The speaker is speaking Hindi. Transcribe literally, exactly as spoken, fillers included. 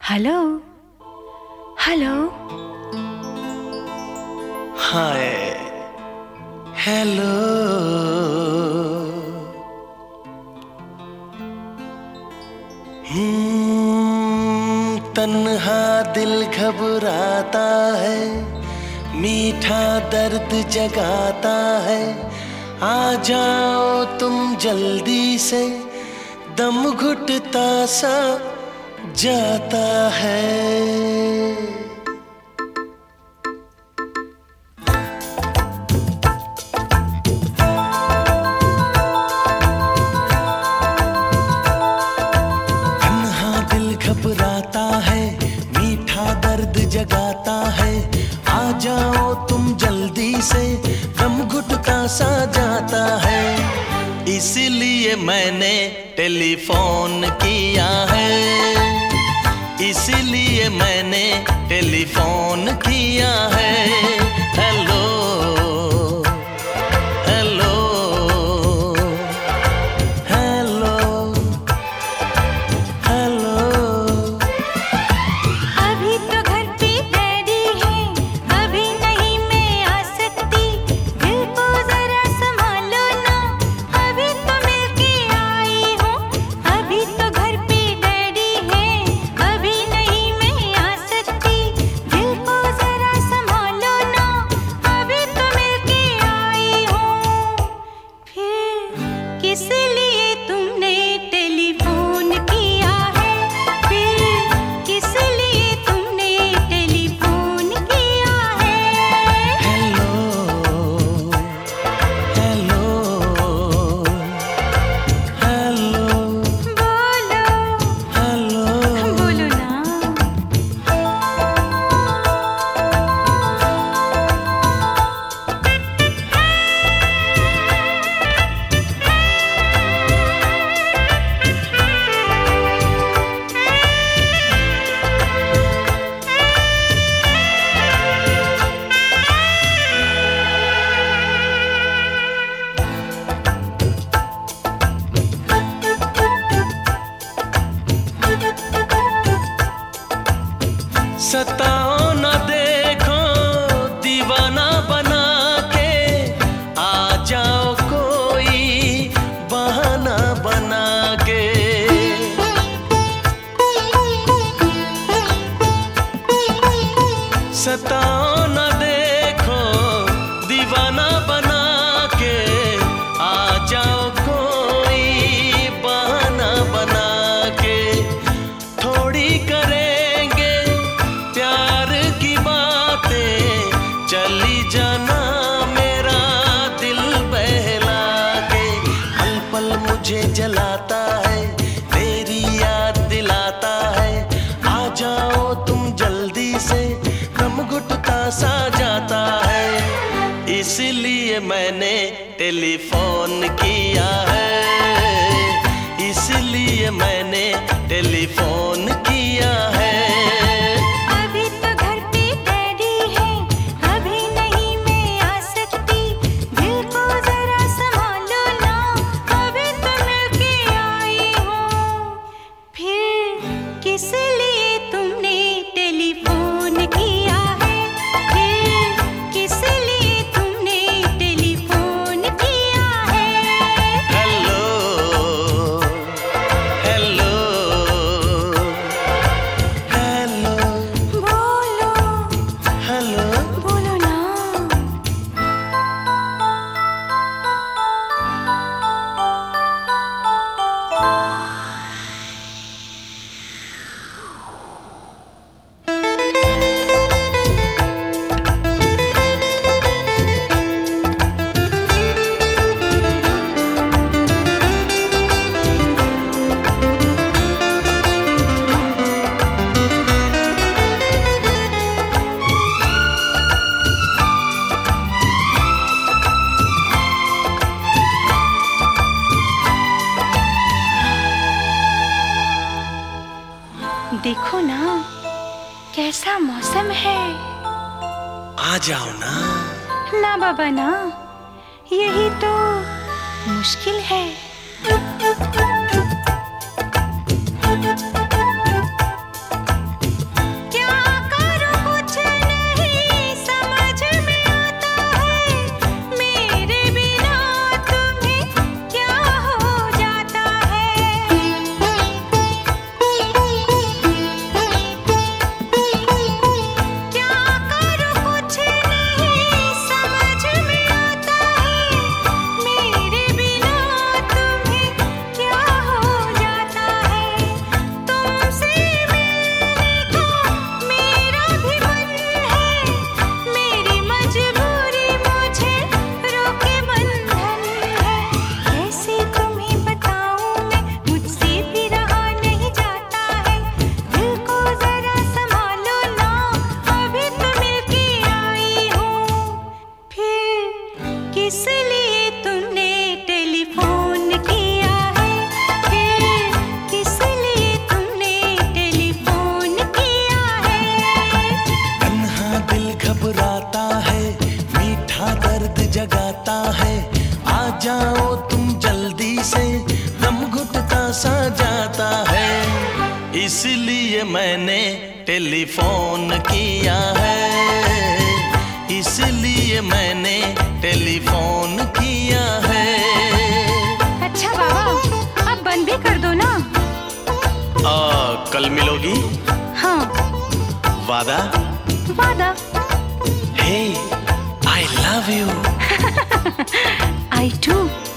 Hello hello hi hello hmm तन्हा दिल घबराता है, मीठा दर्द जगाता है। आ जाओ तुम जल्दी से, दम घुटता सा जाता है। घबराता है, मीठा दर्द जगाता है। आ जाओ तुम जल्दी से, दम घुटता सा जाता है। इसलिए मैंने टेलीफोन किया है, इसलिए मैंने टेलीफोन किया है। Hello hello hello hello. अभी तो घर पे डैडी है, अभी नहीं मैं आ सकती। दिल को जरा संभालो ना, अभी तो मिलके आई हूँ। अभी तो घर पे डैडी है, अभी नहीं मैं आ सकती। दिल को जरा संभालो ना, अभी तो मिलके आई हूँ। फिर किस लिए तुमने टेलीफोन किया है? फिर किस लिए तुमने टेलीफोन किया है? हेलो हेलो हेलो बोलो हेलो। बोलो ना। सताओ न देखो दीवाना बना के, आ जाओ कोई बहाना बना के। सताओ न देखो दीवाना बना के, आ जाओ कोई बहाना बना के। थोड़ी करेंगे प्यार की बातें, चली जाना मेरा दिल बहला के। पल पल मुझे जलाता है, तेरी याद दिलाता है। आ जाओ तुम जल्दी से, दम घुटता सा जाता है। इसलिए मैंने टेलीफोन किया है, इसलिए मैंने टेलीफोन किया है। अभी तो घर पे डैडी है, अभी नहीं मैं आ सकती। दिल को जरा संभालो ना, अभी तो मिलके आई हूँ। फिर किस लिए तुमने टेलीफोन किया है? फिर किस लिए तुमने टेलीफोन किया है? हेलो हेलो हेलो बोलो हेलो। बोलो ना। देखो ना कैसा मौसम है। आ जाओ ना। ना बाबा ना, यही तो मुश्किल है। इसलिए तुमने टेलीफोन किया है, फिर इसलिए तुमने टेलीफोन किया है। तन्हा दिल घबराता है, मीठा दर्द जगाता है, आ जाओ तुम जल्दी से, दम घुटता सा जाता है, इसलिए मैंने टेलीफोन किया है, इसलिए मैंने टेलीफोन किया है। अच्छा बाबा, अब बंद भी कर दो ना। आ, कल मिलोगी? हाँ। वादा? वादा। Hey, I love you. I to.